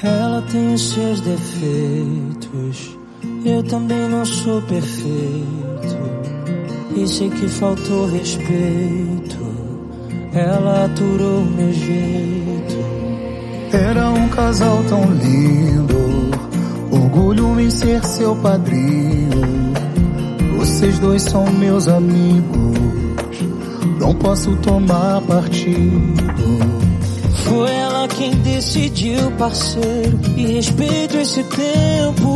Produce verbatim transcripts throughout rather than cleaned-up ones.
Ela tem os seus defeitos, eu também não sou perfeito, e sei que faltou respeito, ela aturou meu jeito. Era um casal tão lindo, orgulho em ser seu padrinho. Vocês dois são meus amigos, não posso tomar partido. Foi ela quem decidiu, parceiro, e respeito esse tempo.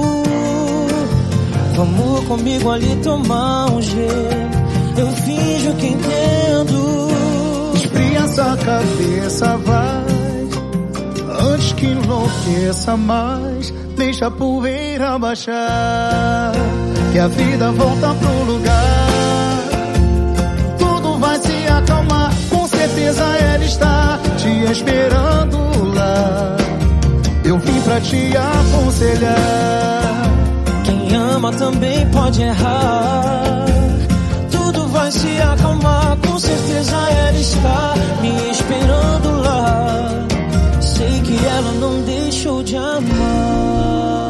Vamos comigo ali tomar um gelo, eu finjo que entendo. Esfria essa cabeça, vai, antes que enlouqueça mais. Deixa a poeira baixar, que a vida volta pro lugar. Tudo vai se acalmar, com certeza ela está te esperando lá. Eu vim pra te aconselhar. Quem ama também pode errar. Tudo vai se acalmar, com certeza ela está me esperando lá. Sei que ela não deixou de amar.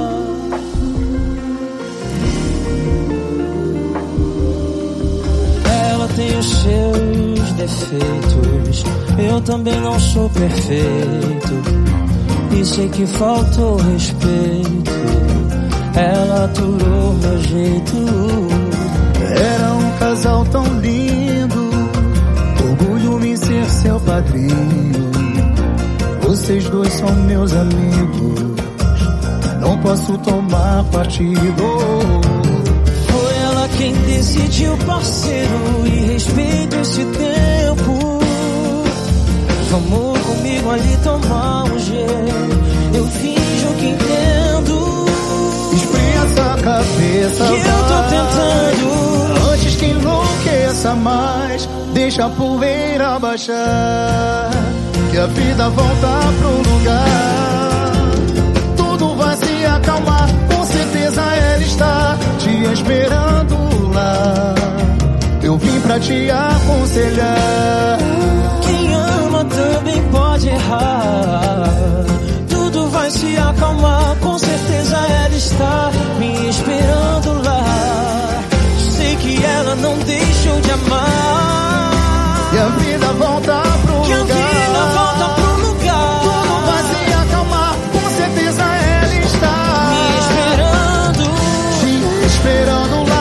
Ela tem os seus defeitos, eu também não sou perfeito, e sei que faltou respeito, ela aturou meu jeito. Era um casal tão lindo, orgulho em ser seu padrinho. Vocês dois são meus amigos, não posso tomar partido. Foi ela quem decidiu, parceiro, e respeito esse tempo. Vamos comigo ali tomar um gelo, eu finjo que entendo. Esfria essa cabeça, que eu tô tentando, antes que enlouqueça mais. Deixa a poeira baixar, que a vida volta pro lugar. Tudo vai se acalmar, com certeza ela está te esperando lá. Eu vim pra te aconselhar. Quem ama também pode errar. Tudo vai se acalmar, com certeza ela está me esperando lá. Sei que ela não deixou de amar. E a vida volta pro que lugar. Que a vida volta pro lugar. Tudo vai se acalmar, com certeza ela está me esperando, te esperando lá.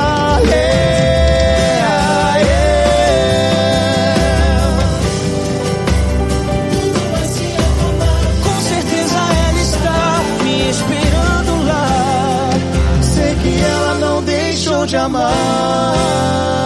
Yeah, yeah. Tudo vai se acalmar, com certeza ela está me esperando lá. Sei que ela não deixou de amar.